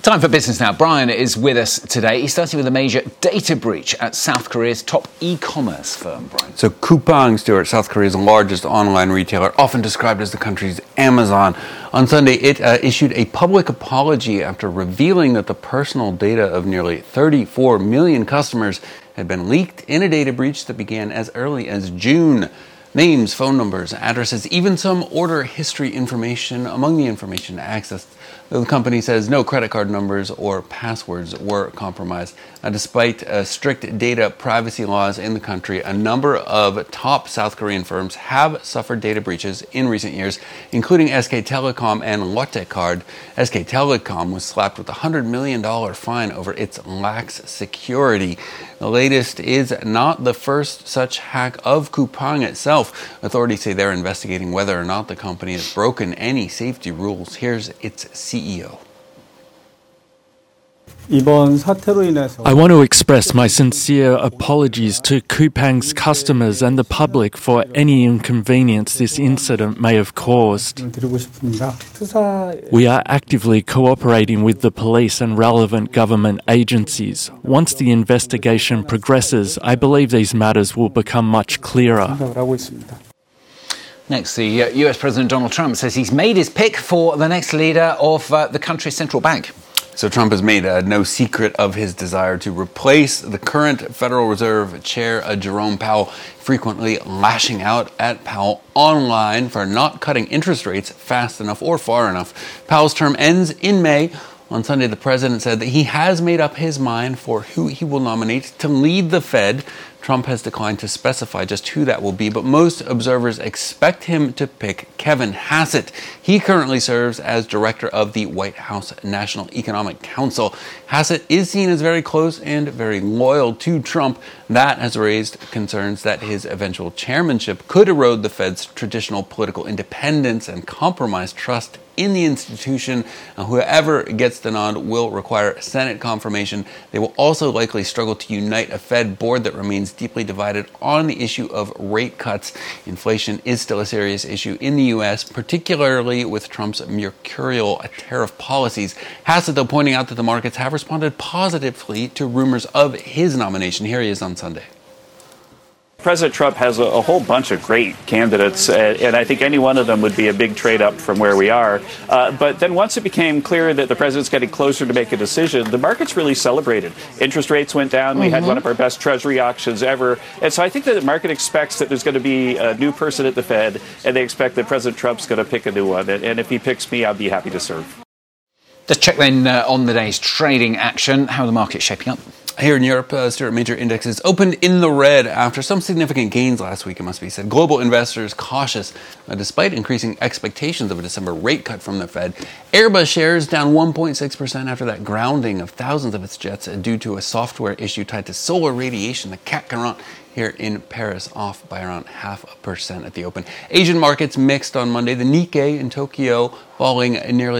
Time for business now. Brian is with us today. He's starting with a major data breach at South Korea's top e-commerce firm, Brian. So Coupang, Stuart, South Korea's largest online retailer, often described as the country's Amazon. On Sunday, it issued a public apology after revealing that the personal data of nearly 34 million customers had been leaked in a data breach that began as early as June. Names, phone numbers, addresses, even some order history information among the information accessed. The company says no credit card numbers or passwords were compromised. Despite strict data privacy laws in the country, a number of top South Korean firms have suffered data breaches in recent years, including SK Telecom and Lotte Card. SK Telecom was slapped with a $100 million fine over its lax security. The latest is not the first such hack of Coupang itself. Authorities say they're investigating whether or not the company has broken any safety rules. Here's its CEO. I want to express my sincere apologies to Coupang's customers and the public for any inconvenience this incident may have caused. We are actively cooperating with the police and relevant government agencies. Once the investigation progresses, I believe these matters will become much clearer. Next, the US President Donald Trump says he's made his pick for the next leader of the country's central bank. So Trump has made no secret of his desire to replace the current Federal Reserve Chair, Jerome Powell, frequently lashing out at Powell online for not cutting interest rates fast enough or far enough. Powell's term ends in May. On Sunday, the president said that he has made up his mind for who he will nominate to lead the Fed. Trump has declined to specify just who that will be, but most observers expect him to pick Kevin Hassett. He currently serves as director of the White House National Economic Council. Hassett is seen as very close and very loyal to Trump. That has raised concerns that his eventual chairmanship could erode the Fed's traditional political independence and compromise trust in the institution. Whoever gets the nod will require Senate confirmation. They will also likely struggle to unite a Fed board that remains deeply divided on the issue of rate cuts. Inflation is still a serious issue in the U.S., particularly with Trump's mercurial tariff policies. Hassett, though, pointing out that the markets have responded positively to rumors of his nomination. Here he is on Sunday. President Trump has a whole bunch of great candidates, and I think any one of them would be a big trade up from where we are. But then once it became clear that the president's getting closer to make a decision, the markets really celebrated. Interest rates went down. We had one of our best treasury auctions ever. And so I think that the market expects that there's going to be a new person at the Fed, and they expect that President Trump's going to pick a new one. And if he picks me, I'll be happy to serve. Let's check then on the day's trading action. How are the markets shaping up? Here in Europe, Stuart, major indexes opened in the red after some significant gains last week, it must be said. Global investors cautious despite increasing expectations of a December rate cut from the Fed. Airbus shares down 1.6% after that grounding of thousands of its jets due to a software issue tied to solar radiation. The CAC 40 here in Paris off by around 0.5% at the open. Asian markets mixed on Monday. The Nikkei in Tokyo falling nearly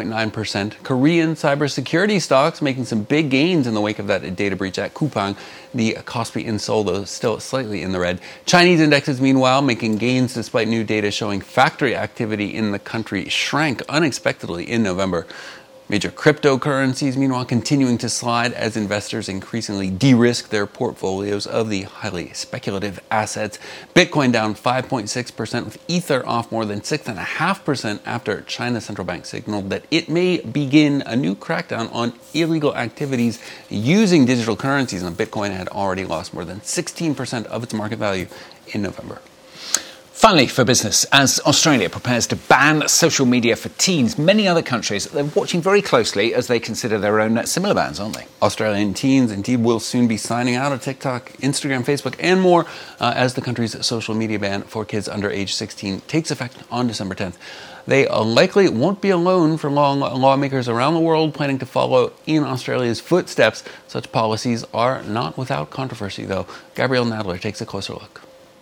1.9%. Korean cybersecurity stocks making some big gains in the wake of that data breach at Coupang. The Kospi in Seoul, though, still slightly in the red. Chinese indexes, meanwhile, making gains despite new data showing factory activity in the country shrank unexpectedly in November. Major cryptocurrencies, meanwhile, continuing to slide as investors increasingly de-risk their portfolios of the highly speculative assets. Bitcoin down 5.6%, with Ether off more than 6.5% after China's central bank signaled that it may begin a new crackdown on illegal activities using digital currencies. And Bitcoin had already lost more than 16% of its market value in November. Finally, for business, as Australia prepares to ban social media for teens, many other countries, they're watching very closely as they consider their own similar bans, aren't they? Australian teens indeed will soon be signing out of TikTok, Instagram, Facebook, and more as the country's social media ban for kids under age 16 takes effect on December 10th. They likely won't be alone for long. Lawmakers around the world planning to follow in Australia's footsteps. Such policies are not without controversy, though. Gabrielle Nadler takes a closer look.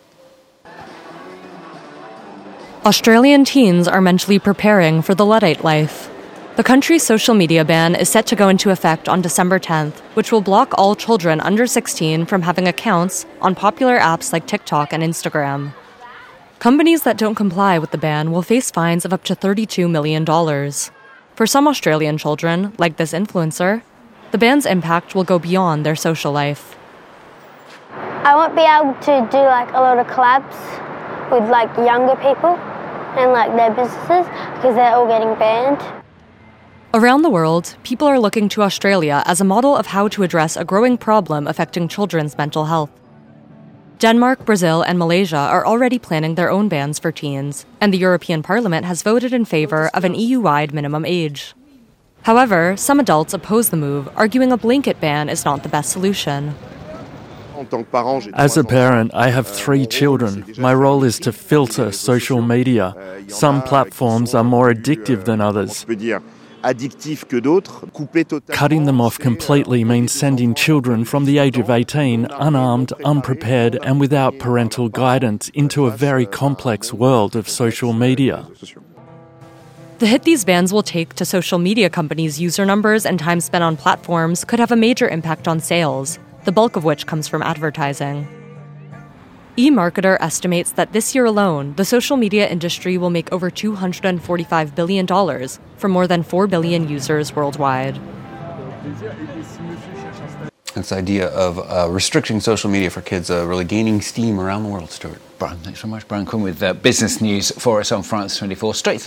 Australian teens are mentally preparing for the Luddite life. The country's social media ban is set to go into effect on December 10th, which will block all children under 16 from having accounts on popular apps like TikTok and Instagram. Companies that don't comply with the ban will face fines of up to $32 million. For some Australian children, like this influencer, the ban's impact will go beyond their social life. I won't be able to do like a lot of collabs with like younger people and like their businesses because they're all getting banned. Around the world, people are looking to Australia as a model of how to address a growing problem affecting children's mental health. Denmark, Brazil, and Malaysia are already planning their own bans for teens, and the European Parliament has voted in favor of an EU-wide minimum age. However, some adults oppose the move, arguing a blanket ban is not the best solution. As a parent, I have 3 children. My role is to filter social media. Some platforms are more addictive than others. Cutting them off completely means sending children from the age of 18 unarmed, unprepared, and without parental guidance into a very complex world of social media. The hit these bans will take to social media companies' user numbers and time spent on platforms could have a major impact on sales, the bulk of which comes from advertising. eMarketer estimates that this year alone, the social media industry will make over $245 billion for more than 4 billion users worldwide. This idea of restricting social media for kids really gaining steam around the world, Stuart. Brian, thanks so much. Brian Quinn with business news for us on France 24. Straight to